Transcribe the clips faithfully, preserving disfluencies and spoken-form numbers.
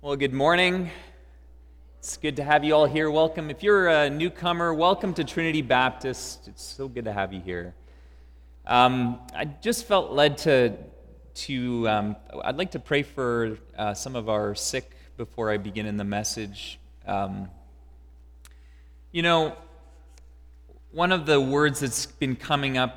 Well, good morning. It's good to have you all here. Welcome. If you're a newcomer, welcome to Trinity Baptist. It's so good to have you here. Um, I just felt led to, to um, I'd like to pray for uh, some of our sick before I begin in the message. Um, you know, one of the words that's been coming up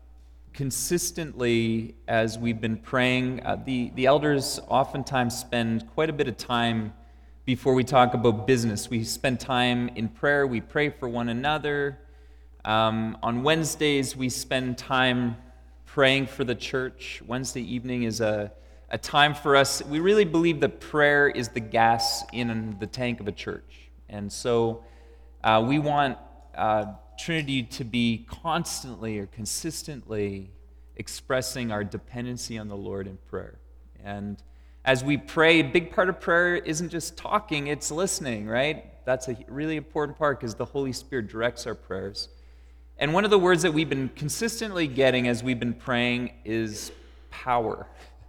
consistently as we've been praying, uh, the, the elders oftentimes spend quite a bit of time before we talk about business. We spend time in prayer, we pray for one another. Um, on Wednesdays, we spend time praying for the church. Wednesday evening is a, a time for us. We really believe that prayer is the gas in the tank of a church. And so uh, we want uh, Trinity to be constantly or consistently expressing our dependency on the Lord in prayer. And as we pray, a big part of prayer isn't just talking, it's listening, right? That's a really important part because the Holy Spirit directs our prayers. And one of the words that we've been consistently getting as we've been praying is power.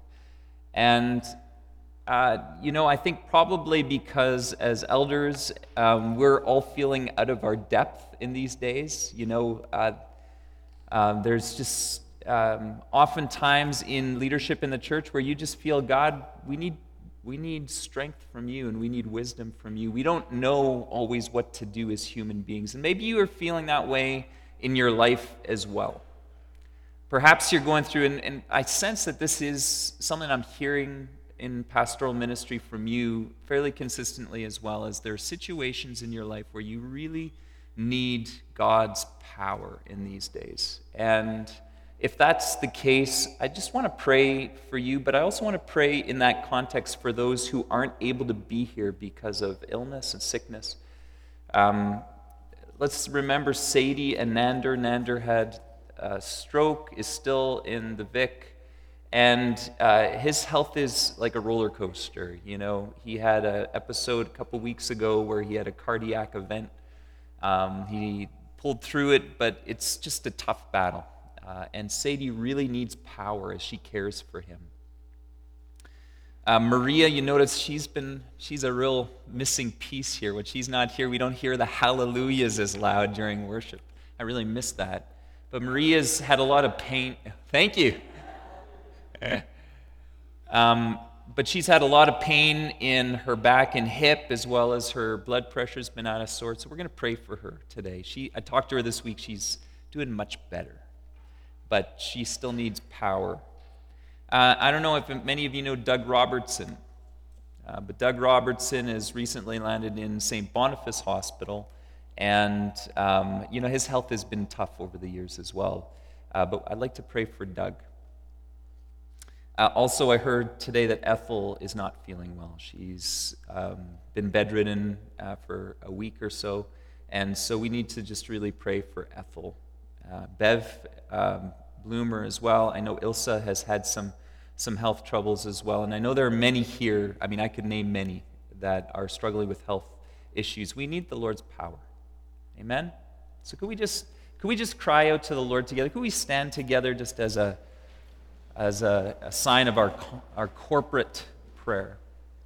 And Uh, you know, I think probably because as elders, um, we're all feeling out of our depth in these days. You know, uh, uh, there's just um, oftentimes in leadership in the church where you just feel, God, we need we need strength from you and we need wisdom from you. We don't know always what to do as human beings. And maybe you are feeling that way in your life as well. Perhaps you're going through, and, and I sense that this is something I'm hearing in pastoral ministry from you fairly consistently as well, as there are situations in your life where you really need God's power in these days. And if that's the case, I just want to pray for you, but I also want to pray in that context for those who aren't able to be here because of illness and sickness. Um, let's remember Sadie and Nander. Nander had a stroke, is still in the Vic. And uh, his health is like a roller coaster. You know, he had an episode a couple weeks ago where he had a cardiac event. Um, he pulled through it, but it's just a tough battle. Uh, and Sadie really needs power as she cares for him. Uh, Maria, you notice she's been, she's a real missing piece here. When she's not here, we don't hear the hallelujahs as loud during worship. I really miss that. But Maria's had a lot of pain. Thank you. Um, but she's had a lot of pain in her back and hip, as well as her blood pressure's been out of sorts. So we're going to pray for her today. She, I talked to her this week. She's doing much better, but she still needs power. Uh, I don't know if many of you know Doug Robertson, uh, but Doug Robertson has recently landed in Saint Boniface Hospital, and um, you know his health has been tough over the years as well. Uh, but I'd like to pray for Doug. Uh, also, I heard today that Ethel is not feeling well. She's um, been bedridden uh, for a week or so, and so we need to just really pray for Ethel. Uh, Bev um, Bloomer as well. I know Ilsa has had some, some health troubles as well, and I know there are many here, I mean, I could name many, that are struggling with health issues. We need the Lord's power. Amen? So could we just, could we just cry out to the Lord together? Could we stand together just as a as a, a sign of our, our corporate prayer?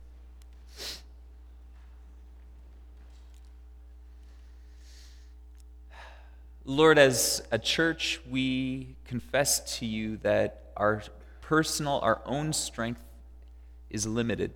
Lord, as a church, we confess to you that our personal, our own strength is limited.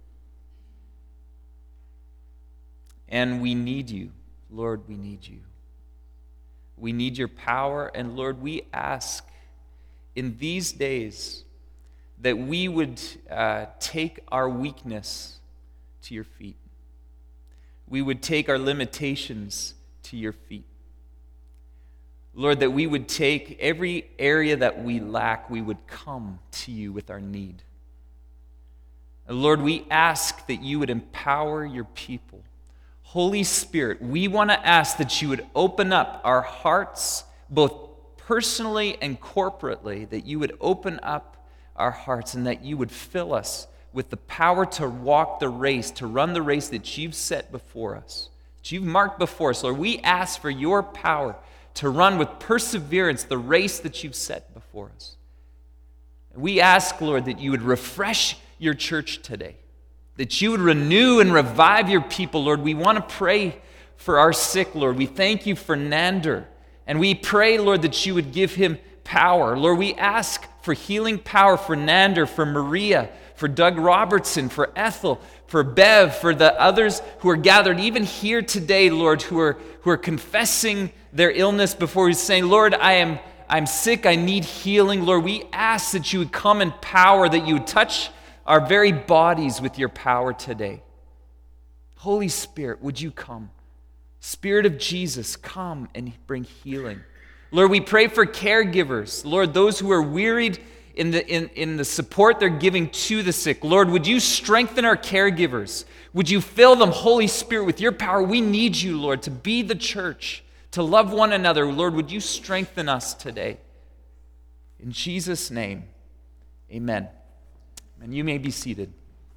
And we need you. Lord, we need you. We need your power, and Lord, we ask in these days that we would uh, take our weakness to your feet. We would take our limitations to your feet. Lord, that we would take every area that we lack, we would come to you with our need. And Lord, we ask that you would empower your people. Holy Spirit, we want to ask that you would open up our hearts, both personally and corporately, that you would open up our hearts and that you would fill us with the power to walk the race, to run the race that you've set before us, that you've marked before us. Lord, we ask for your power to run with perseverance the race that you've set before us. We ask, Lord, that you would refresh your church today. that you would renew and revive your people, Lord. We want to pray for our sick, Lord. We thank you for Nander. And we pray, Lord, that you would give him power. Lord, we ask for healing power for Nander, for Maria, for Doug Robertson, for Ethel, for Bev, for the others who are gathered, even here today, Lord, who are, who are confessing their illness before you, saying, Lord, I am I'm sick, I need healing. Lord, we ask that you would come in power, that you would touch our very bodies with your power today. Holy Spirit, would you come? Spirit of Jesus, come and bring healing. Lord, we pray for caregivers. Lord, those who are wearied in the, in, in the support they're giving to the sick. Lord, would you strengthen our caregivers? Would you fill them, Holy Spirit, with your power? We need you, Lord, to be the church, to love one another. Lord, would you strengthen us today? In Jesus' name, amen. And you may be seated.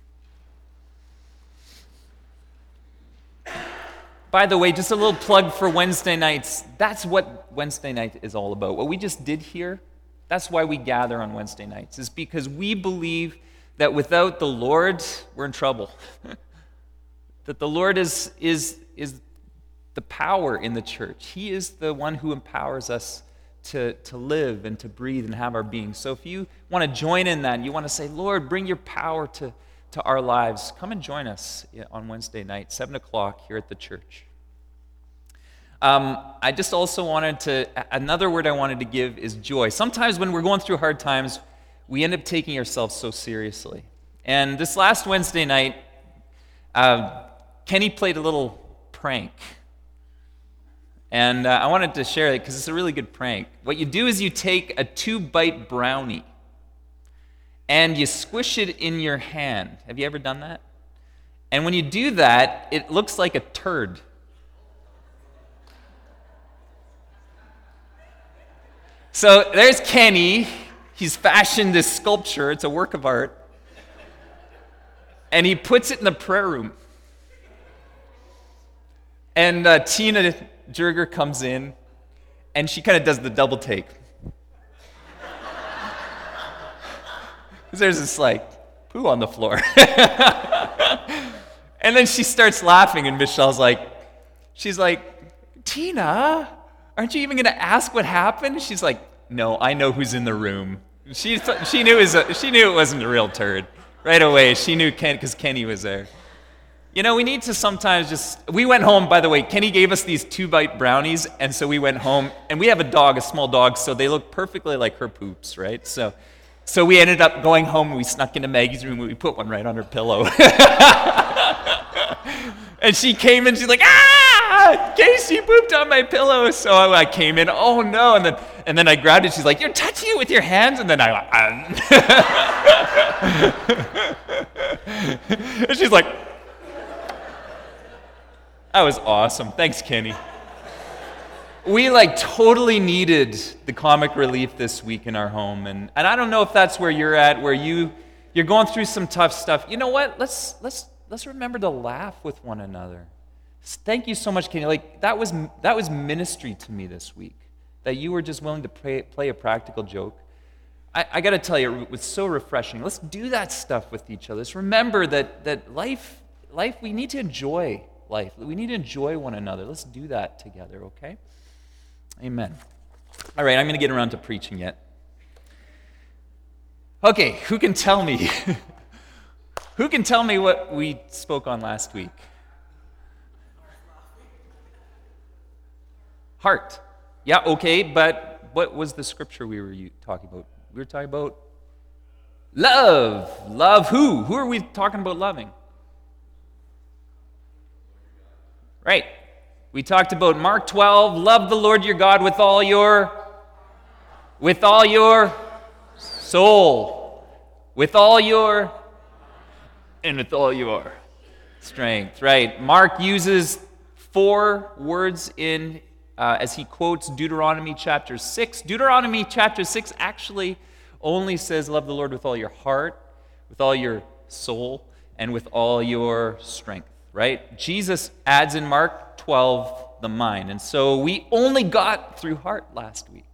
By the way, just a little plug for Wednesday nights. That's what Wednesday night is all about. What we just did here, that's why we gather on Wednesday nights, is because we believe that without the Lord, we're in trouble. That the Lord is, is, is the power in the church. He is the one who empowers us to, to live and to breathe and have our being. So if you want to join in that, you want to say, Lord, bring your power to, to our lives, come and join us on Wednesday night, seven o'clock here at the church. Um, I just also wanted to, another word I wanted to give is joy. Sometimes when we're going through hard times, we end up taking ourselves so seriously. And this last Wednesday night, uh, Kenny played a little prank. And uh, I wanted to share it because it's a really good prank. What you do is you take a two-bite brownie and you squish it in your hand. Have you ever done that? And when you do that, it looks like a turd. So there's Kenny. He's fashioned this sculpture. It's a work of art. And he puts it in the prayer room. And uh, Tina Jurger comes in, and she kind of does the double take. Because there's this, like, poo on the floor. And then she starts laughing, and Michelle's like, she's like, Tina, aren't you even going to ask what happened? She's like, no, I know who's in the room. She, she, knew, it was a, she knew it wasn't a real turd. Right away, she knew Ken because Kenny was there. You know, we need to sometimes just, we went home, by the way, Kenny gave us these two-bite brownies, and so we went home, and we have a dog, a small dog, so they look perfectly like her poops, right? So so we ended up going home, and we snuck into Maggie's room, and we put one right on her pillow. And she came in, she's like, ah, Casey pooped on my pillow. So I came in, oh no, and then and then I grabbed it, she's like, you're touching it with your hands, and then I, uh, and she's like, that was awesome. Thanks, Kenny. We like totally needed the comic relief this week in our home, and, and I don't know if that's where you're at, where you you're going through some tough stuff. You know what? Let's let's let's remember to laugh with one another. Thank you so much, Kenny. Like that was that was ministry to me this week. That you were just willing to play, play a practical joke. I, I got to tell you, it was so refreshing. Let's do that stuff with each other. Let's remember that that life life we need to enjoy. Life. We need to enjoy one another. Let's do that together, okay? Amen. All right, I'm going to get around to preaching yet. Okay, who can tell me? Who can tell me what we spoke on last week? Heart. Yeah, okay, but what was the scripture we were talking about? We were talking about love. Love who? Who are we talking about loving? Right. We talked about Mark twelve, love the Lord your God with all your, with all your soul, with all your, and with all your strength. Right. Mark uses four words in, uh, as he quotes Deuteronomy chapter six. Deuteronomy chapter six actually only says love the Lord with all your heart, with all your soul, and with all your strength. Right? Jesus adds in Mark twelve the mind. And so we only got through heart last week.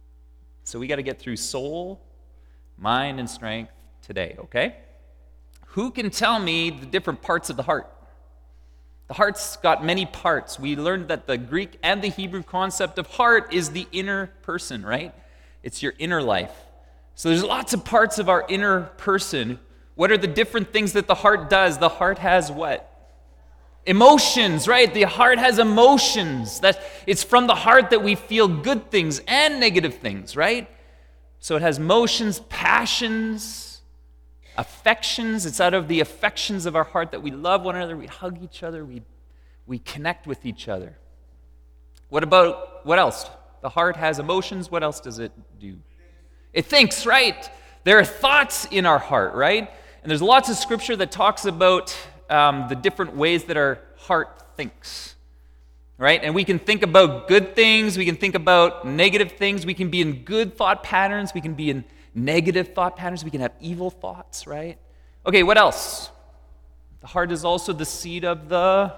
So we got to get through soul, mind, and strength today, okay? who can tell me the different parts of the heart? The heart's got many parts. We learned that the Greek and the Hebrew concept of heart is the inner person, right? It's your inner life. So there's lots of parts of our inner person. What are the different things that the heart does? The heart has what? Emotions, right? The heart has emotions. That it's from the heart that we feel good things and negative things, right? So it has motions, passions, affections. It's out of the affections of our heart that we love one another, we hug each other, we, we connect with each other. What about, what else? The heart has emotions. What else does it do? It thinks, right? There are thoughts in our heart, right? And there's lots of scripture that talks about um, the different ways that our heart thinks, right? And we can think about good things. We can think about negative things. We can be in good thought patterns. We can be in negative thought patterns. We can have evil thoughts, right? Okay, what else? The heart is also the seat of the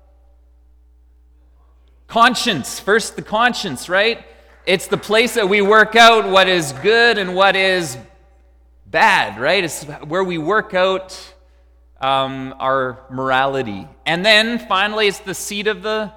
conscience. First, the conscience, right? It's the place that we work out what is good and what is bad, right? It's where we work out um, our morality. And then, finally, it's the seat of the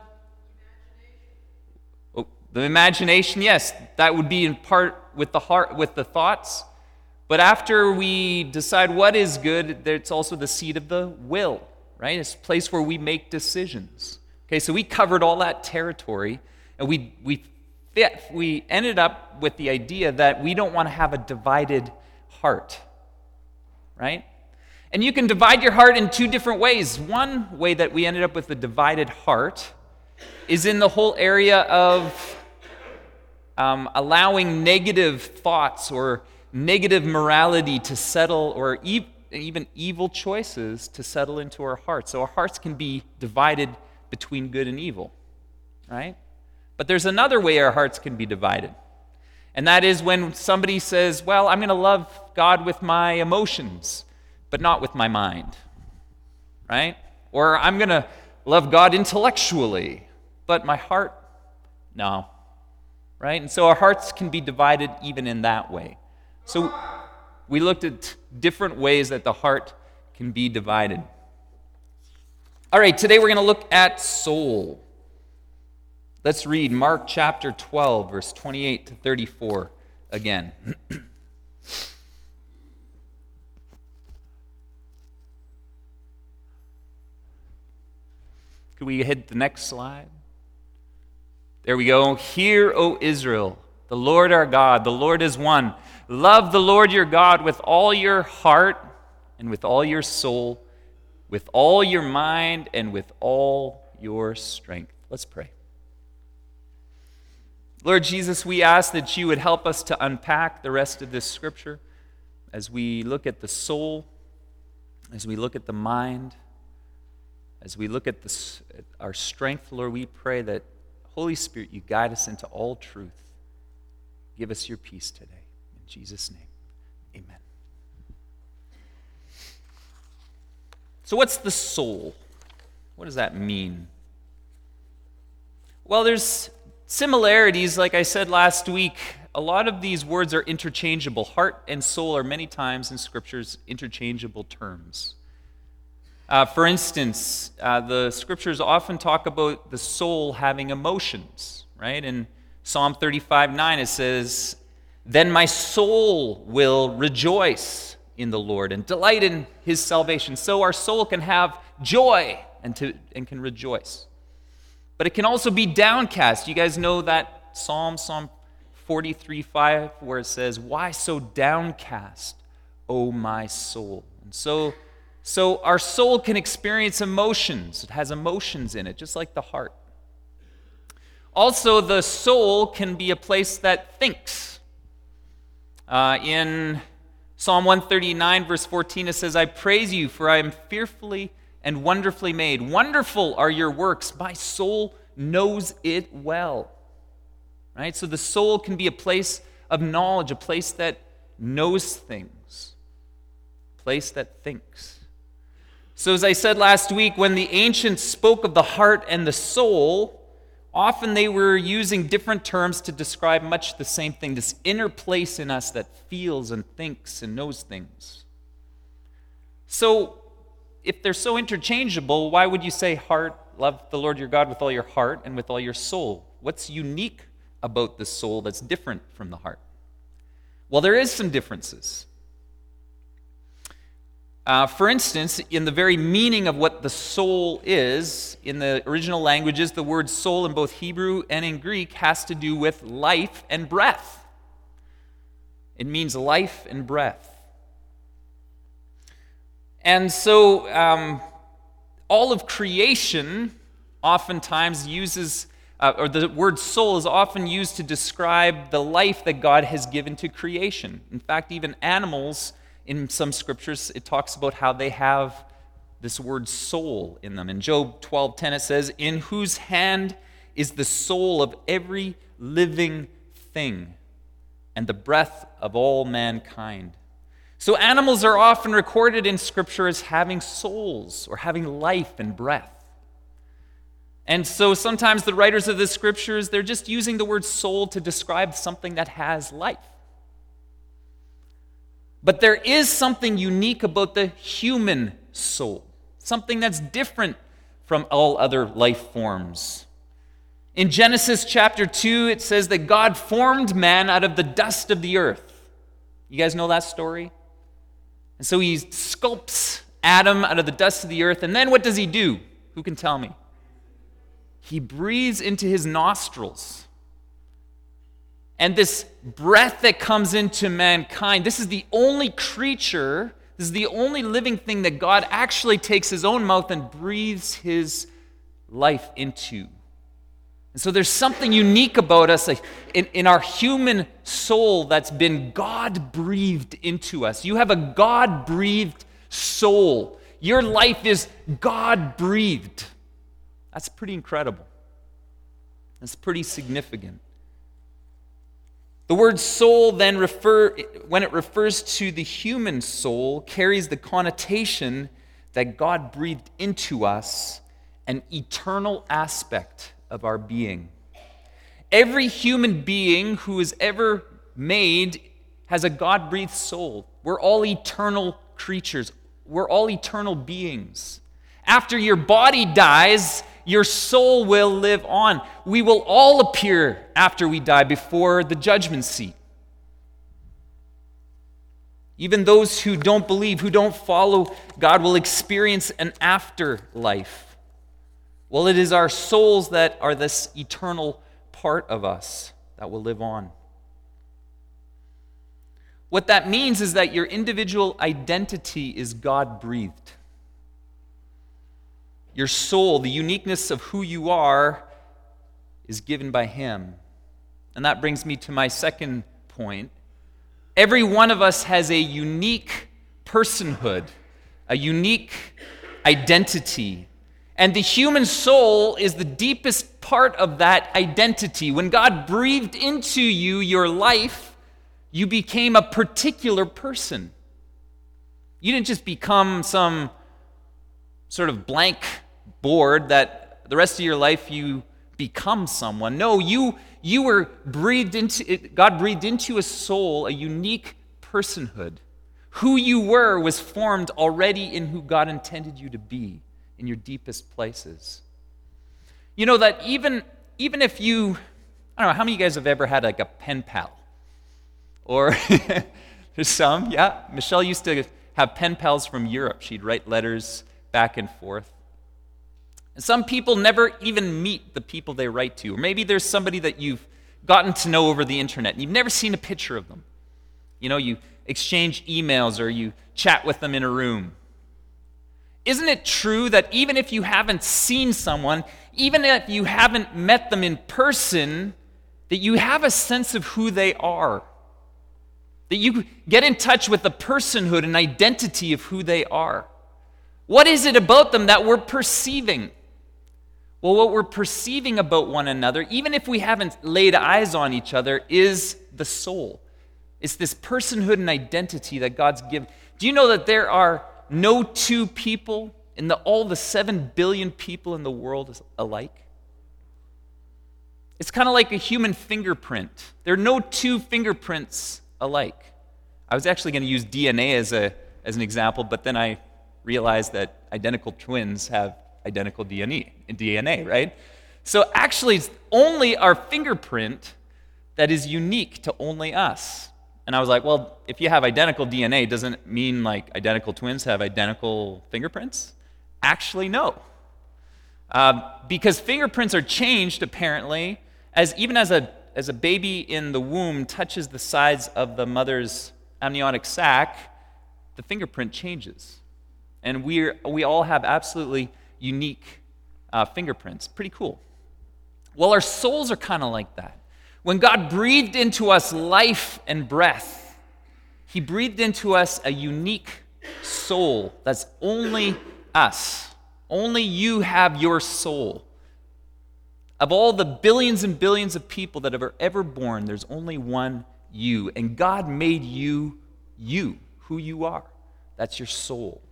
oh, the imagination. Yes, that would be in part with the heart, with the thoughts. But after we decide what is good, it's also the seat of the will, right? It's a place where we make decisions. Okay, so we covered all that territory, and we we fit, we ended up with the idea that we don't want to have a divided heart, right? And you can divide your heart in two different ways. One way that we ended up with a divided heart is in the whole area of um, allowing negative thoughts or negative morality to settle, or e- even evil choices to settle into our hearts. So our hearts can be divided between good and evil, right? But there's another way our hearts can be divided. And that is when somebody says, well, I'm going to love God with my emotions, but not with my mind, right? Or I'm going to love God intellectually, but my heart, no, right? And so our hearts can be divided even in that way. So we looked at different ways that the heart can be divided. All right, today we're going to look at soul. Let's read Mark chapter twelve, verse twenty-eight to thirty-four again. Could we hit the next slide? There we go. Hear, O Israel, the Lord our God, the Lord is one. Love the Lord your God with all your heart and with all your soul, with all your mind and with all your strength. Let's pray. Lord Jesus, we ask that you would help us to unpack the rest of this scripture as we look at the soul, as we look at the mind, as we look at, this, at our strength. Lord, we pray that, Holy Spirit, you guide us into all truth. Give us your peace today. In Jesus' name, amen. So what's the soul? What does that mean? Well, there's similarities, like I said last week. A lot of these words are interchangeable. Heart and soul are many times in Scriptures interchangeable terms. Uh, for instance, uh, the Scriptures often talk about the soul having emotions, right? In Psalm thirty-five nine it says, "Then my soul will rejoice in the Lord and delight in his salvation." So our soul can have joy and, to, and can rejoice. But it can also be downcast. You guys know that Psalm, Psalm forty-three five, where it says, "Why so downcast, O my soul?" And so, so our soul can experience emotions. It has emotions in it, just like the heart. Also, the soul can be a place that thinks. Uh, in Psalm one thirty-nine, verse fourteen, it says, "I praise you, for I am fearfully and wonderfully made. Wonderful are your works. My soul knows it well." Right? So the soul can be a place of knowledge, a place that knows things, a place that thinks. So as I said last week, when the ancients spoke of the heart and the soul, often they were using different terms to describe much the same thing, this inner place in us that feels and thinks and knows things. So, if they're so interchangeable, why would you say heart, love the Lord your God with all your heart and with all your soul? What's unique about the soul that's different from the heart? Well, there is some differences. Uh, for instance, in the very meaning of what the soul is, in the original languages, the word soul in both Hebrew and in Greek has to do with life and breath. It means life and breath. And so, um, all of creation oftentimes uses, uh, or the word soul is often used to describe the life that God has given to creation. In fact, even animals, in some scriptures, it talks about how they have this word soul in them. In Job twelve ten, it says, "In whose hand is the soul of every living thing, and the breath of all mankind." So animals are often recorded in Scripture as having souls or having life and breath. And so sometimes the writers of the Scriptures, they're just using the word soul to describe something that has life. But there is something unique about the human soul, something that's different from all other life forms. In Genesis chapter two, it says that God formed man out of the dust of the earth. You guys know that story? And so he sculpts Adam out of the dust of the earth, and then what does he do? Who can tell me? He breathes into his nostrils. And this breath that comes into mankind, this is the only creature, this is the only living thing that God actually takes his own mouth and breathes his life into. And so there's something unique about us, like in, in our human soul that's been God-breathed into us. You have a God-breathed soul. Your life is God-breathed. That's pretty incredible. That's pretty significant. The word soul then, refer, when it refers to the human soul, carries the connotation that God breathed into us an eternal aspect of our being. Every human being who is ever made has a God-breathed soul. We're all eternal creatures. We're all eternal beings. After your body dies, your soul will live on. We will all appear after we die before the judgment seat. Even those who don't believe, who don't follow God, will experience an afterlife. Well, it is our souls that are this eternal part of us that will live on. What that means is that your individual identity is God-breathed. Your soul, the uniqueness of who you are, is given by Him. And that brings me to my second point. Every one of us has a unique personhood, a unique identity. And the human soul is the deepest part of that identity. When God breathed into you your life, you became a particular person. You didn't just become some sort of blank board that the rest of your life you become someone. No, you you were breathed into, God breathed into a soul, a unique personhood. Who you were was formed already in who God intended you to be in your deepest places. You know that even, even if you, I don't know, how many of you guys have ever had like a pen pal? Or there's some, yeah. Michelle used to have pen pals from Europe. She'd write letters back and forth. And some people never even meet the people they write to. Or maybe there's somebody that you've gotten to know over the internet and you've never seen a picture of them. You know, you exchange emails or you chat with them in a room. Isn't it true that even if you haven't seen someone, even if you haven't met them in person, that you have a sense of who they are? That you get in touch with the personhood and identity of who they are. What is it about them that we're perceiving? Well, what we're perceiving about one another, even if we haven't laid eyes on each other, is the soul. It's this personhood and identity that God's given. Do you know that there are no two people in the, all the seven billion people in the world alike? It's kind of like a human fingerprint. There are no two fingerprints alike. I was actually going to use D N A as a as an example, but then I realize that identical twins have identical D N A, right? So actually, it's only our fingerprint that is unique to only us. And I was like, well, if you have identical D N A, doesn't it mean like identical twins have identical fingerprints? Actually, no. Um, because fingerprints are changed, apparently, as even as a, as a baby in the womb touches the sides of the mother's amniotic sac, the fingerprint changes. And we we all have absolutely unique uh, fingerprints. Pretty cool. Well, our souls are kind of like that. When God breathed into us life and breath, he breathed into us a unique soul that's only us. Only you have your soul. Of all the billions and billions of people that are ever born, there's only one you. And God made you you, who you are. That's your soul.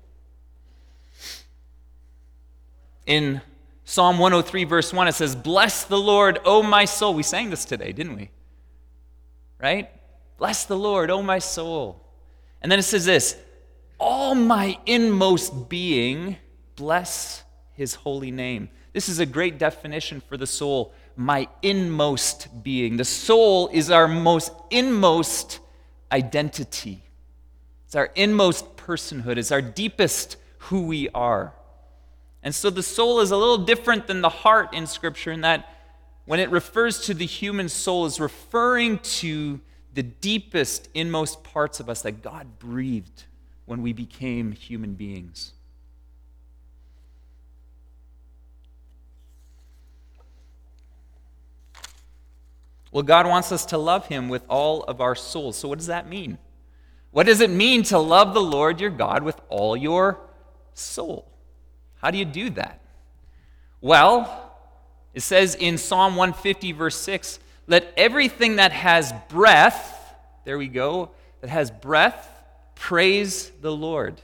In Psalm one oh three, verse one, it says, "Bless the Lord, O my soul." We sang this today, didn't we? Right? Bless the Lord, O my soul. And then it says this, "All my inmost being, bless his holy name." This is a great definition for the soul, my inmost being. The soul is our most inmost identity. It's our inmost personhood. It's our deepest who we are. And so the soul is a little different than the heart in Scripture in that when it refers to the human soul, is referring to the deepest, inmost parts of us that God breathed when we became human beings. Well, God wants us to love him with all of our souls. So what does that mean? What does it mean to love the Lord your God with all your soul? How do you do that? Well, it says in Psalm one fifty, verse six, "Let everything that has breath," there we go, that has breath, praise the Lord.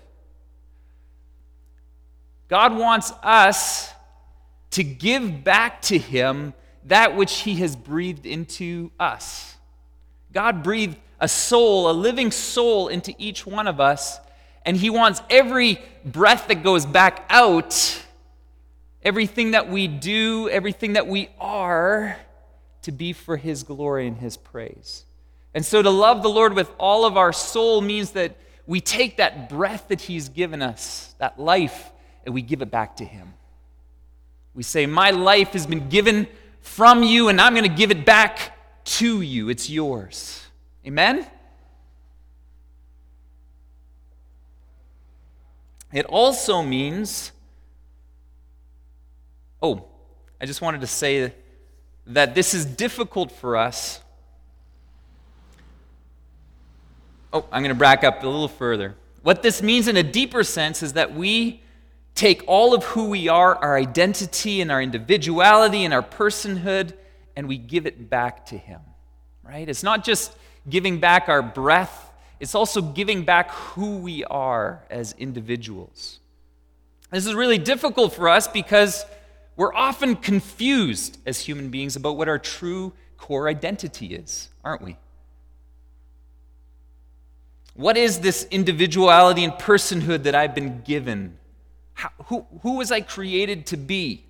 God wants us to give back to him that which he has breathed into us. God breathed a soul, a living soul into each one of us, and he wants every breath that goes back out, everything that we do, everything that we are, to be for his glory and his praise. And so to love the Lord with all of our soul means that we take that breath that he's given us, that life, and we give it back to him. We say, my life has been given from you, and I'm going to give it back to you. It's yours. Amen? It also means, oh, I just wanted to say that this is difficult for us. Oh, I'm going to back up a little further. What this means in a deeper sense is that we take all of who we are, our identity and our individuality and our personhood, and we give it back to him, right? It's not just giving back our breath, it's also giving back who we are as individuals. This is really difficult for us because we're often confused as human beings about what our true core identity is, aren't we? What is this individuality and personhood that I've been given? How, who, who was I created to be?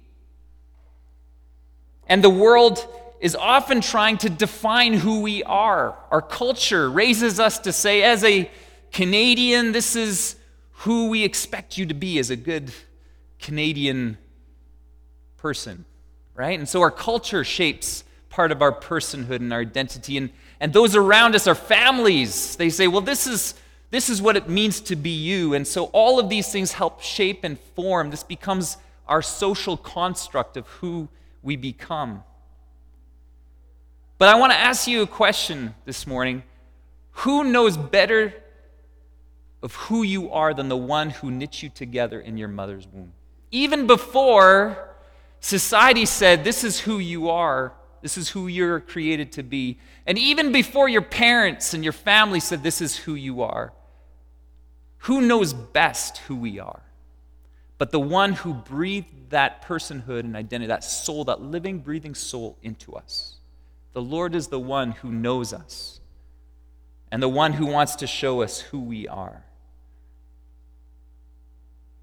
And the world is often trying to define who we are. Our culture raises us to say, as a Canadian, this is who we expect you to be as a good Canadian person, right? And so our culture shapes part of our personhood and our identity. And, and those around us, our families, they say, well, this is, this is what it means to be you. And so all of these things help shape and form. This becomes our social construct of who we become. But I want to ask you a question this morning. Who knows better of who you are than the one who knit you together in your mother's womb? Even before society said, this is who you are, this is who you're created to be, and even before your parents and your family said, this is who you are, who knows best who we are? But the one who breathed that personhood and identity, that soul, that living, breathing soul into us. The Lord is the one who knows us and the one who wants to show us who we are.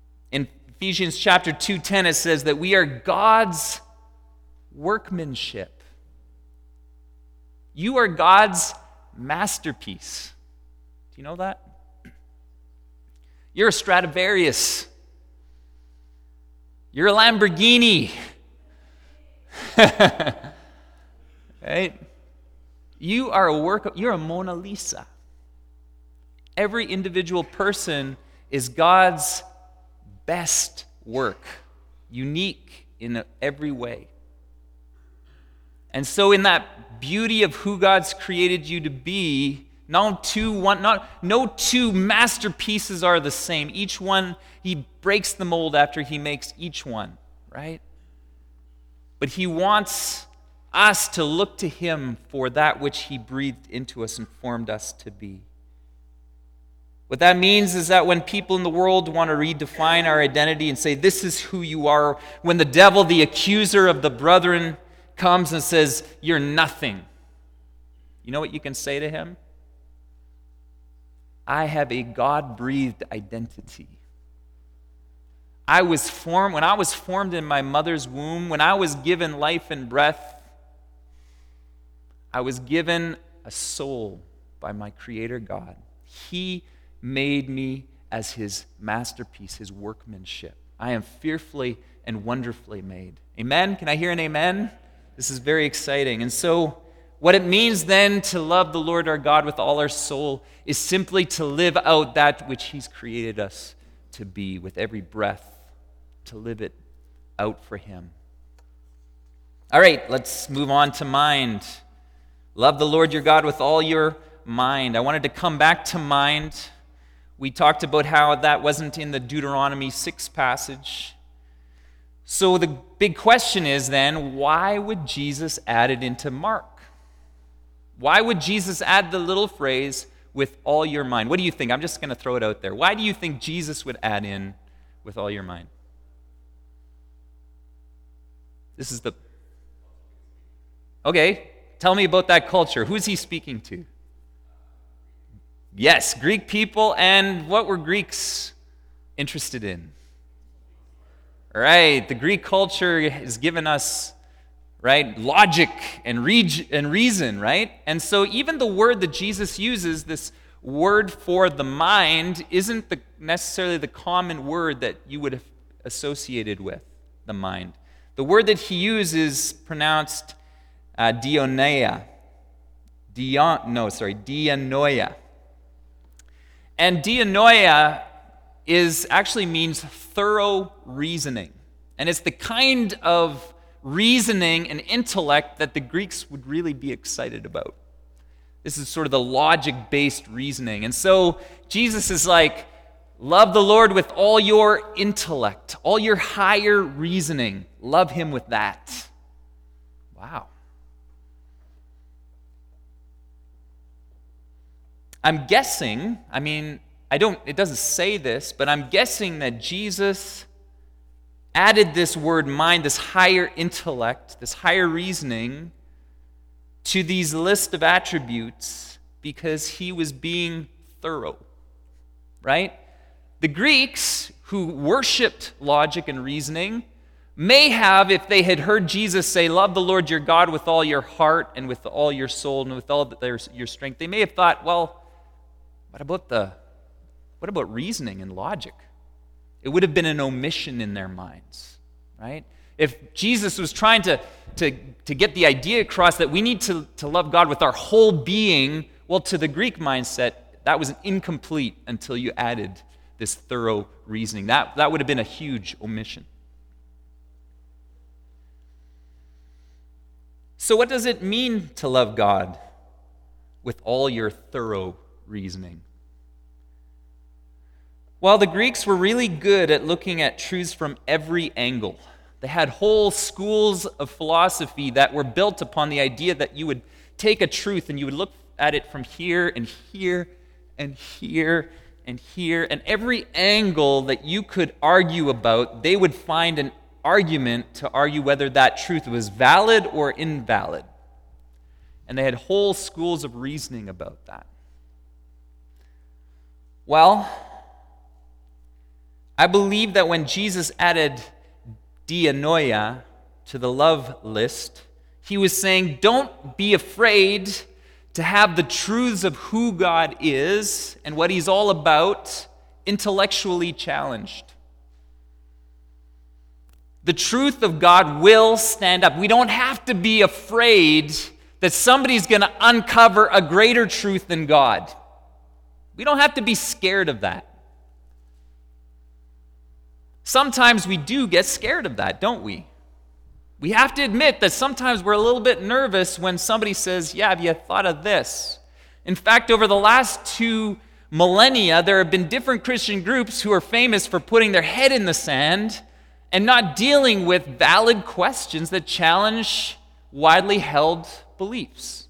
Ephesians chapter two ten, it says that we are God's workmanship. You are God's masterpiece. Do you know that? You're a Stradivarius. You're a Lamborghini. Right? You are a work of, you're a Mona Lisa. Every individual person is God's best work, unique in every way. And so in that beauty of who God's created you to be, no two, one, not, no two masterpieces are the same. Each one, he breaks the mold after he makes each one, right? But he wants us to look to him for that which he breathed into us and formed us to be. What that means is that when people in the world want to redefine our identity and say, this is who you are, when the devil, the accuser of the brethren, comes and says, you're nothing, you know what you can say to him? I have a God-breathed identity. I was formed, when I was formed in my mother's womb, when I was given life and breath, I was given a soul by my Creator God. He made me as his masterpiece, his workmanship. I am fearfully and wonderfully made. Amen? Can I hear an amen? This is very exciting. And so, what it means then to love the Lord our God with all our soul is simply to live out that which he's created us to be with every breath, to live it out for him. All right, let's move on to mind. Love the Lord your God with all your mind. I wanted to come back to mind. We talked about how that wasn't in the Deuteronomy six passage. So the big question is then, why would Jesus add it into Mark? Why would Jesus add the little phrase, with all your mind? What do you think? I'm just going to throw it out there. Why do you think Jesus would add in, with all your mind? This is the... Okay, tell me about that culture. Who's he speaking to? Yes, Greek people. And what were Greeks interested in? Right, the Greek culture has given us, right, logic and, reg- and reason, right? And so even the word that Jesus uses, this word for the mind, isn't the, necessarily the common word that you would have associated with the mind. The word that he uses is pronounced uh, dianoia. Dion, no, sorry, dianoia. And dianoia is actually means thorough reasoning. And it's the kind of reasoning and intellect that the Greeks would really be excited about. This is sort of the logic-based reasoning. And so Jesus is like, love the Lord with all your intellect, all your higher reasoning. Love him with that. Wow. I'm guessing, I mean, I don't, it doesn't say this, but I'm guessing that Jesus added this word mind, this higher intellect, this higher reasoning, to these list of attributes because he was being thorough, right? The Greeks, who worshipped logic and reasoning, may have, if they had heard Jesus say, love the Lord your God with all your heart and with all your soul and with all their, your strength, they may have thought, well, what about the What about reasoning and logic? It would have been an omission in their minds, right? If Jesus was trying to, to, to get the idea across that we need to, to love God with our whole being, well, to the Greek mindset, that was incomplete until you added this thorough reasoning. That, that would have been a huge omission. So what does it mean to love God with all your thorough reasoning? Well, the Greeks were really good at looking at truths from every angle. They had whole schools of philosophy that were built upon the idea that you would take a truth and you would look at it from here and here and here and here, and every angle that you could argue about, they would find an argument to argue whether that truth was valid or invalid. And they had whole schools of reasoning about that. Well, I believe that when Jesus added dianoia to the love list, he was saying, don't be afraid to have the truths of who God is and what he's all about intellectually challenged. The truth of God will stand up. We don't have to be afraid that somebody's going to uncover a greater truth than God. We don't have to be scared of that. Sometimes we do get scared of that, don't we? We have to admit that sometimes we're a little bit nervous when somebody says, yeah, have you thought of this? In fact, over the last two millennia, there have been different Christian groups who are famous for putting their head in the sand and not dealing with valid questions that challenge widely held beliefs.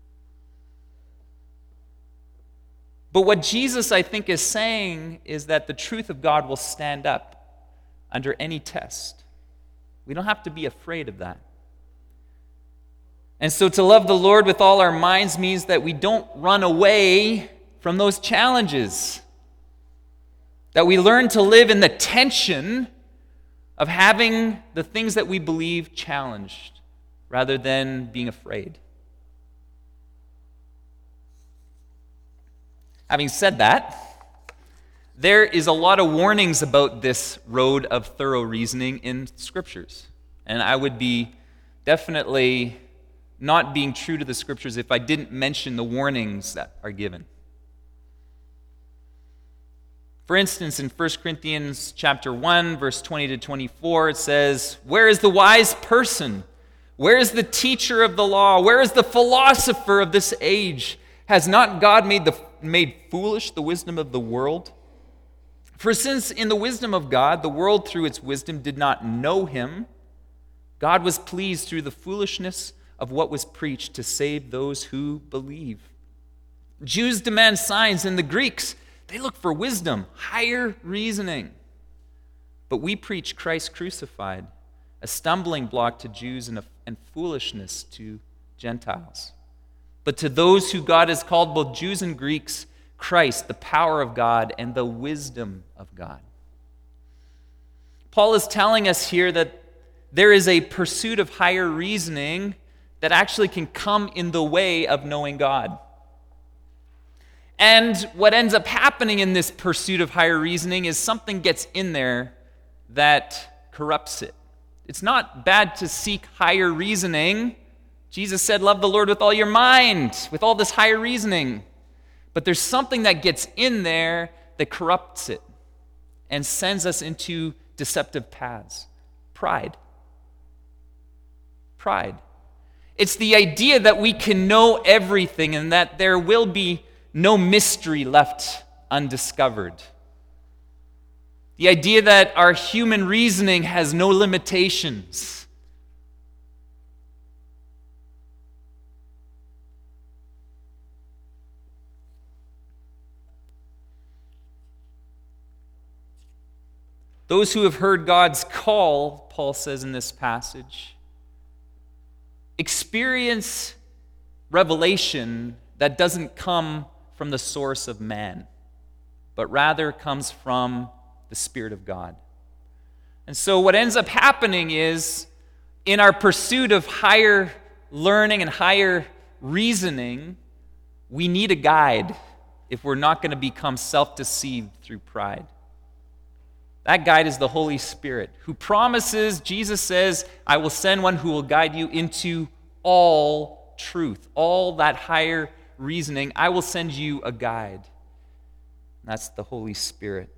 But what Jesus, I think, is saying is that the truth of God will stand up under any test. We don't have to be afraid of that. And so to love the Lord with all our minds means that we don't run away from those challenges. That we learn to live in the tension of having the things that we believe challenged rather than being afraid. Having said that, there is a lot of warnings about this road of thorough reasoning in Scriptures. And I would be definitely not being true to the Scriptures if I didn't mention the warnings that are given. For instance, in First Corinthians chapter one, verse twenty to twenty-four, it says, "Where is the wise person? Where is the teacher of the law? Where is the philosopher of this age? Has not God made the made foolish the wisdom of the world? For since in the wisdom of God, the world through its wisdom did not know him, God was pleased through the foolishness of what was preached to save those who believe. Jews demand signs, and the Greeks, they look for wisdom, higher reasoning. But we preach Christ crucified, a stumbling block to Jews and, a, and foolishness to Gentiles. But to those who God has called, both Jews and Greeks, Christ, the power of God and the wisdom of God." Paul is telling us here that there is a pursuit of higher reasoning that actually can come in the way of knowing God. And what ends up happening in this pursuit of higher reasoning is something gets in there that corrupts it. It's not bad to seek higher reasoning. Jesus said, love the Lord with all your mind, with all this higher reasoning. But there's something that gets in there that corrupts it and sends us into deceptive paths. Pride. Pride. It's the idea that we can know everything and that there will be no mystery left undiscovered. The idea that our human reasoning has no limitations. Those who have heard God's call, Paul says in this passage, experience revelation that doesn't come from the source of man, but rather comes from the Spirit of God. And so what ends up happening is, in our pursuit of higher learning and higher reasoning, we need a guide if we're not going to become self-deceived through pride. That guide is the Holy Spirit, who promises, Jesus says, I will send one who will guide you into all truth, all that higher reasoning. I will send you a guide. That's the Holy Spirit.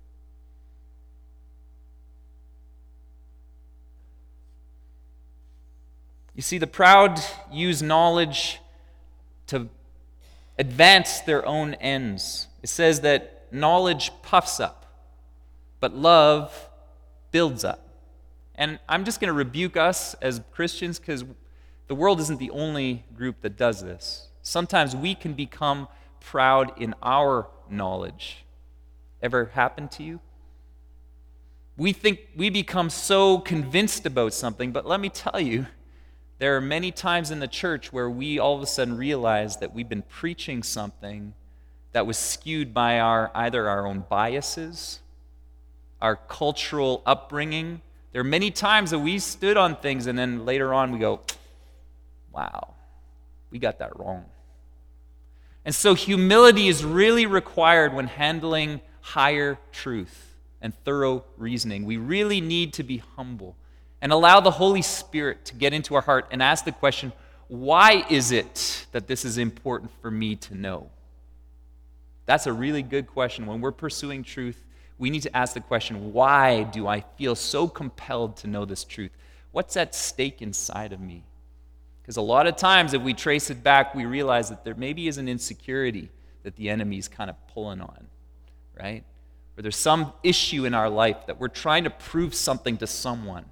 You see, the proud use knowledge to advance their own ends. It says that knowledge puffs up, but love builds up. And I'm just going to rebuke us as Christians because the world isn't the only group that does this. Sometimes we can become proud in our knowledge. Ever happened to you? We think we become so convinced about something, but let me tell you, there are many times in the church where we all of a sudden realize that we've been preaching something that was skewed by our either our own biases, our cultural upbringing. There are many times that we stood on things and then later on we go, wow, we got that wrong. And so humility is really required when handling higher truth and thorough reasoning. We really need to be humble and allow the Holy Spirit to get into our heart and ask the question, why is it that this is important for me to know? That's a really good question. When we're pursuing truth, we need to ask the question, why do I feel so compelled to know this truth? What's at stake inside of me? Because a lot of times, if we trace it back, we realize that there maybe is an insecurity that the enemy's kind of pulling on, right? Or there's some issue in our life that we're trying to prove something to someone.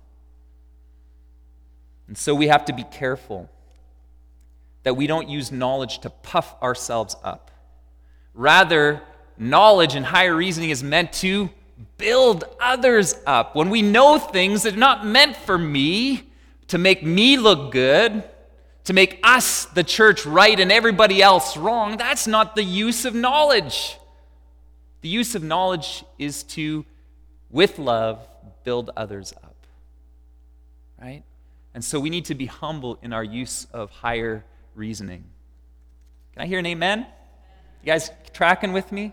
And so we have to be careful that we don't use knowledge to puff ourselves up. Rather, knowledge and higher reasoning is meant to build others up. When we know things that are not meant for me, to make me look good, to make us, the church, right and everybody else wrong, that's not the use of knowledge. The use of knowledge is to, with love, build others up. Right? And so we need to be humble in our use of higher reasoning. Can I hear an amen? You guys tracking with me?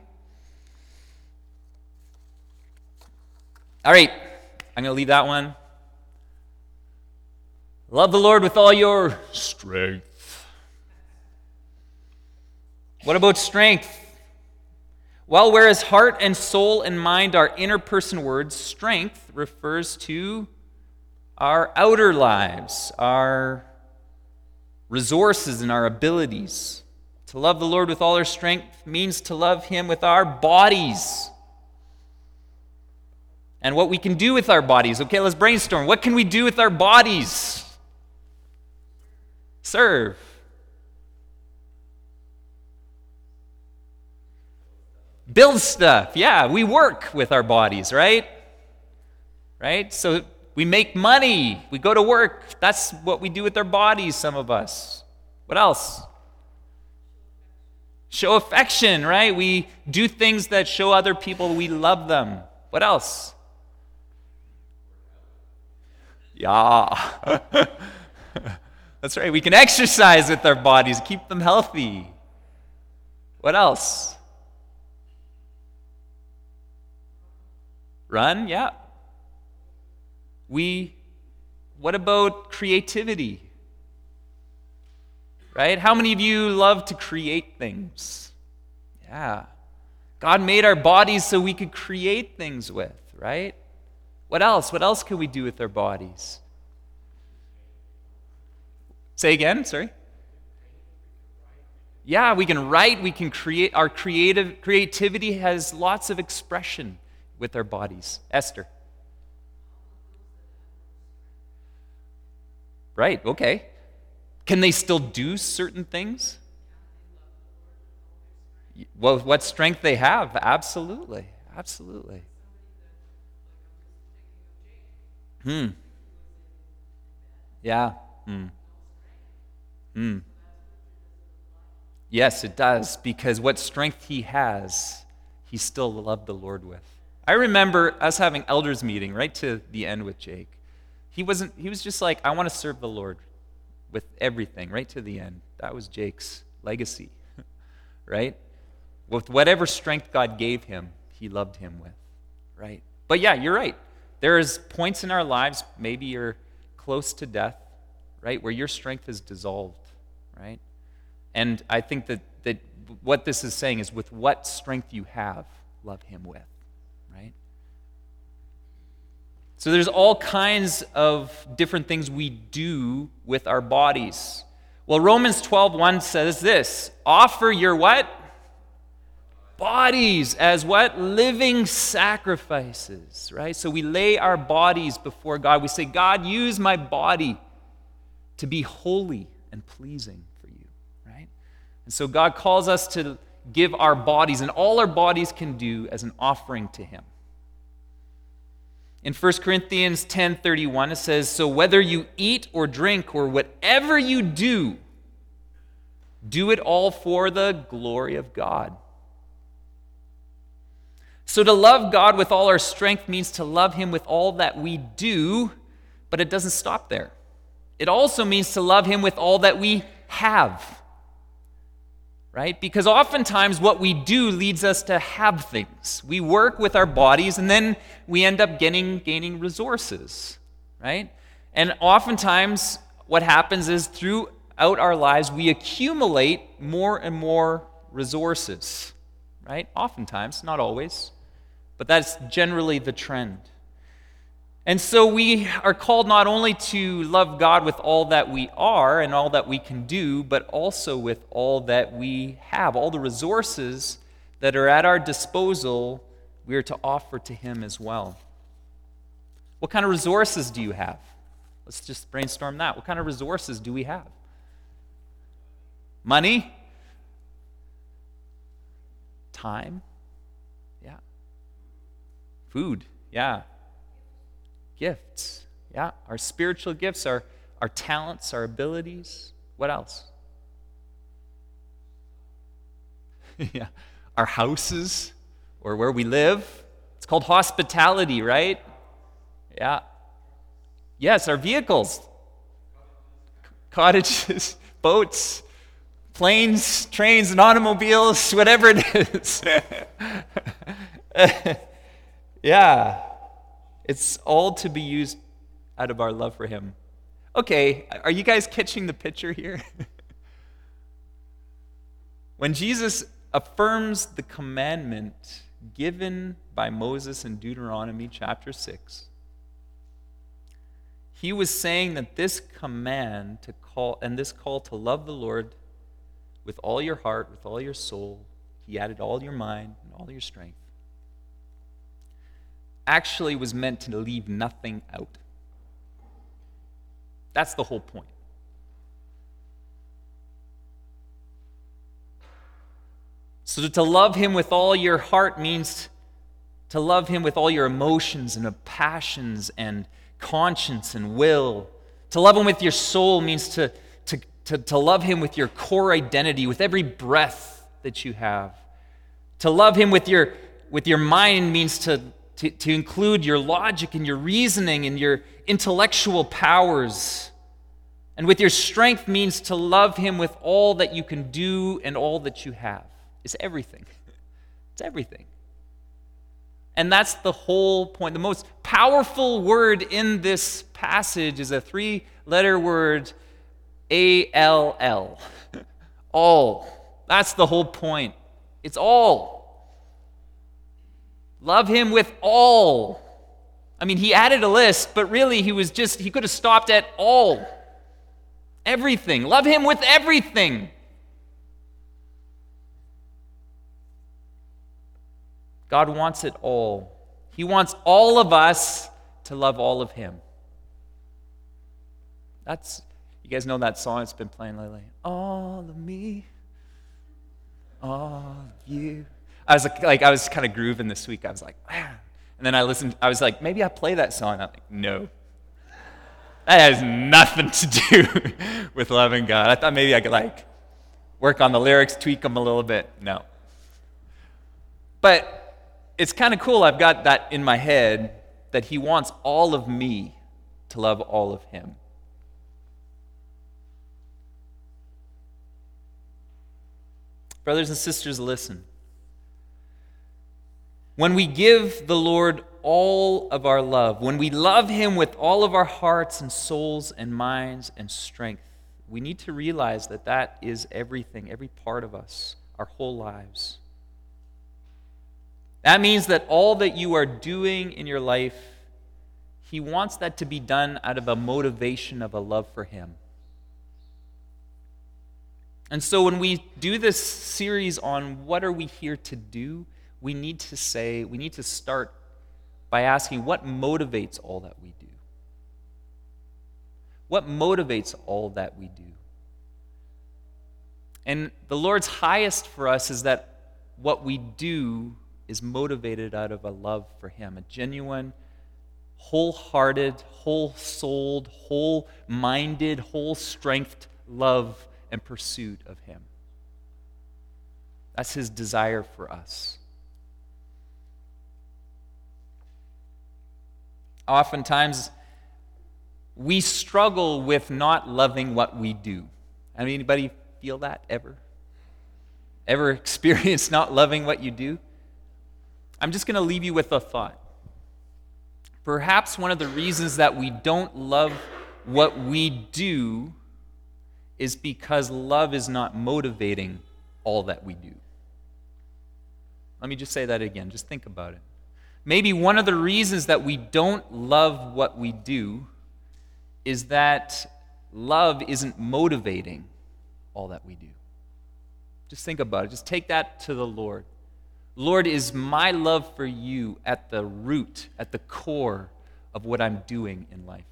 All right, I'm going to leave that one. Love the Lord with all your strength. What about strength? Well, whereas heart and soul and mind are inner person words, strength refers to our outer lives, our resources and our abilities. To love the Lord with all our strength means to love Him with our bodies. And what we can do with our bodies. Okay, let's brainstorm. What can we do with our bodies? Serve. Build stuff. Yeah, we work with our bodies, right? Right? So we make money. We go to work. That's what we do with our bodies, some of us. What else? Show affection, right? We do things that show other people we love them. What else? Yeah. That's right. We can exercise with our bodies, keep them healthy. What else? Run, yeah. We, what about creativity? Right? How many of you love to create things? Yeah. God made our bodies so we could create things with, right? What else? What else can we do with our bodies? Say again, sorry. Yeah, we can write, we can create. Our creative creativity has lots of expression with our bodies. Esther. Right, okay. Can they still do certain things? Well, what strength they have, absolutely, absolutely. Hmm. Yeah. Hmm. Hmm. Yes, it does, because what strength he has, he still loved the Lord with. I remember us having elders meeting right to the end with Jake. He wasn't. He was just like, I want to serve the Lord with everything, right to the end. That was Jake's legacy, right? With whatever strength God gave him, he loved him with, right? But yeah, you're right. There's points in our lives, maybe you're close to death, right, where your strength is dissolved, right? And I think that, that what this is saying is with what strength you have, love him with, right? So there's all kinds of different things we do with our bodies. Well, Romans twelve one says this, offer your what? Bodies as what? Living sacrifices, right? So we lay our bodies before God. We say, God, use my body to be holy and pleasing for you, right? And so God calls us to give our bodies, and all our bodies can do, as an offering to him. In First Corinthians ten thirty-one, it says, so whether you eat or drink or whatever you do, do it all for the glory of God. So to love God with all our strength means to love him with all that we do, but it doesn't stop there. It also means to love him with all that we have, right? Because oftentimes what we do leads us to have things. We work with our bodies and then we end up getting, gaining resources, right? And oftentimes what happens is throughout our lives we accumulate more and more resources, right? Oftentimes, not always, but that's generally the trend. And so we are called not only to love God with all that we are and all that we can do, but also with all that we have, all the resources that are at our disposal, we are to offer to him as well. What kind of resources do you have? Let's just brainstorm that. What kind of resources do we have? Money? Time? Yeah. Food? Yeah. Gifts? Yeah. Our spiritual gifts, our, our talents, our abilities. What else? Yeah. Our houses or where we live. It's called hospitality, right? Yeah. Yes, our vehicles. Cottages, boats, planes, trains, and automobiles, whatever it is. Yeah. It's all to be used out of our love for him. Okay, are you guys catching the picture here? When Jesus affirms the commandment given by Moses in Deuteronomy chapter six, he was saying that this command to call and this call to love the Lord with all your heart, with all your soul, he added all your mind and all your strength, actually was meant to leave nothing out. That's the whole point. So to love him with all your heart means to love him with all your emotions and passions and conscience and will. To love him with your soul means to, to, to, to love him with your core identity, with every breath that you have. To love him with your, with your mind means to, to, to include your logic and your reasoning and your intellectual powers. And with your strength means to love him with all that you can do and all that you have. It's everything. It's everything. And that's the whole point. The most powerful word in this passage is a three-letter word, A L L. All. That's the whole point. It's all. Love him with all. I mean, he added a list, but really he was just, he could have stopped at all. Everything. Love him with everything. God wants it all. He wants all of us to love all of him. That's, you guys know that song that's been playing lately? All of me, all of you. I was like, like I was kind of grooving this week. I was like, man. And then I listened, I was like, maybe I play that song. I'm like, no. That has nothing to do with loving God. I thought maybe I could like work on the lyrics, tweak them a little bit. No. But it's kind of cool. I've got that in my head that he wants all of me to love all of him. Brothers and sisters, listen. When we give the Lord all of our love, when we love him with all of our hearts and souls and minds and strength, we need to realize that that is everything, every part of us, our whole lives. That means that all that you are doing in your life, he wants that to be done out of a motivation of a love for him. And so when we do this series on what are we here to do, we need to say, we need to start by asking what motivates all that we do? What motivates all that we do? And the Lord's highest for us is that what we do is motivated out of a love for him, a genuine, wholehearted, whole-souled, whole-minded, whole-strengthed love and pursuit of him. That's his desire for us. Oftentimes, we struggle with not loving what we do. I mean, anybody feel that ever? Ever experience not loving what you do? I'm just going to leave you with a thought. Perhaps one of the reasons that we don't love what we do is because love is not motivating all that we do. Let me just say that again. Just think about it. Maybe one of the reasons that we don't love what we do is that love isn't motivating all that we do. Just think about it. Just take that to the Lord. Lord, is my love for you at the root, at the core of what I'm doing in life?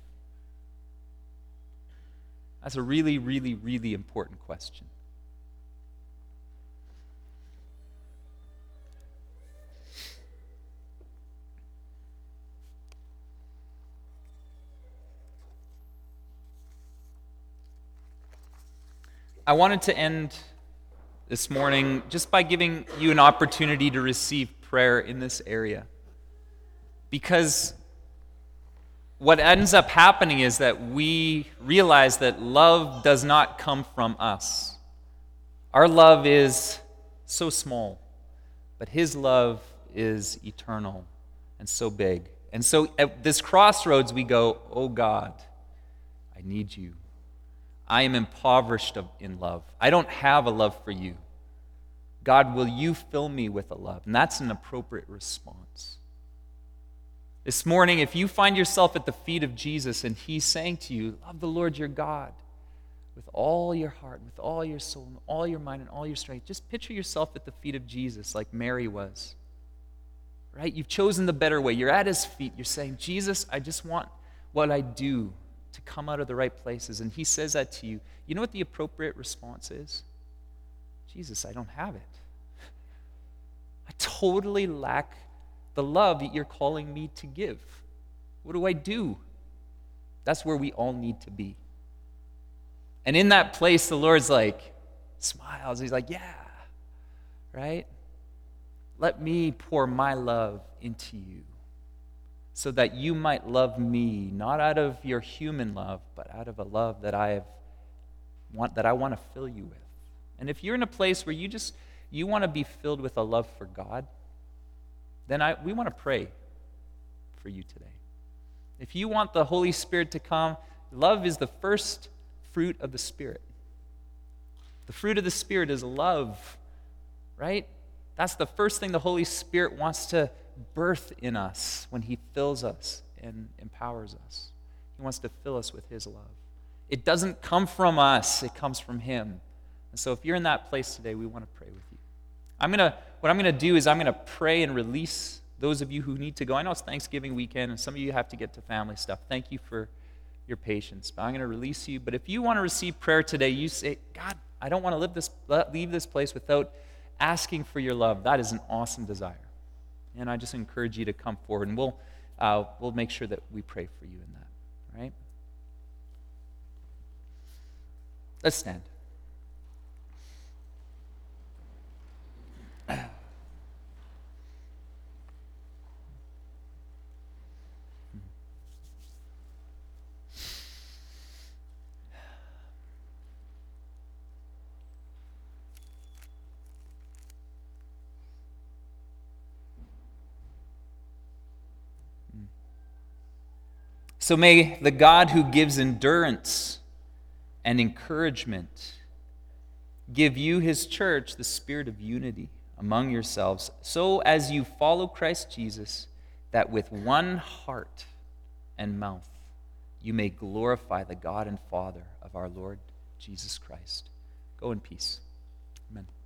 That's a really, really, really important question. I wanted to end this morning just by giving you an opportunity to receive prayer in this area. Because what ends up happening is that we realize that love does not come from us. Our love is so small, but His love is eternal and so big. And so at this crossroads we go, oh God, I need you. I am impoverished of, in love. I don't have a love for you. God, will you fill me with a love? And that's an appropriate response. This morning, if you find yourself at the feet of Jesus and He's saying to you, love the Lord your God with all your heart, with all your soul, and all your mind, and all your strength, just picture yourself at the feet of Jesus like Mary was. Right? You've chosen the better way. You're at His feet. You're saying, Jesus, I just want what I do to come out of the right places. And He says that to you. You know what the appropriate response is? Jesus, I don't have it. I totally lack the love that you're calling me to give. What do I do? That's where we all need to be. And in that place, the Lord's like, smiles. He's like, yeah, right? Let me pour my love into you so that you might love me, not out of your human love, but out of a love that I have want that I want to fill you with. And if you're in a place where you just you want to be filled with a love for God, then I we want to pray for you today. If you want the Holy Spirit to come, love is the first fruit of the Spirit. The fruit of the Spirit is love, right? That's the first thing the Holy Spirit wants to birth in us when He fills us and empowers us. He wants to fill us with His love. It doesn't come from us, it comes from Him. And so if you're in that place today, we want to pray with you. I'm gonna what I'm gonna do is I'm gonna pray and release those of you who need to go. I know it's Thanksgiving weekend and some of you have to get to family stuff. Thank you for your patience. But I'm gonna release you. But if you want to receive prayer today, you say, God, I don't want to live this leave this place without asking for your love. That is an awesome desire. And I just encourage you to come forward, and we'll uh, we'll make sure that we pray for you in that. All right? Let's stand. So may the God who gives endurance and encouragement give you, His church, the spirit of unity among yourselves, so as you follow Christ Jesus, that with one heart and mouth you may glorify the God and Father of our Lord Jesus Christ. Go in peace. Amen.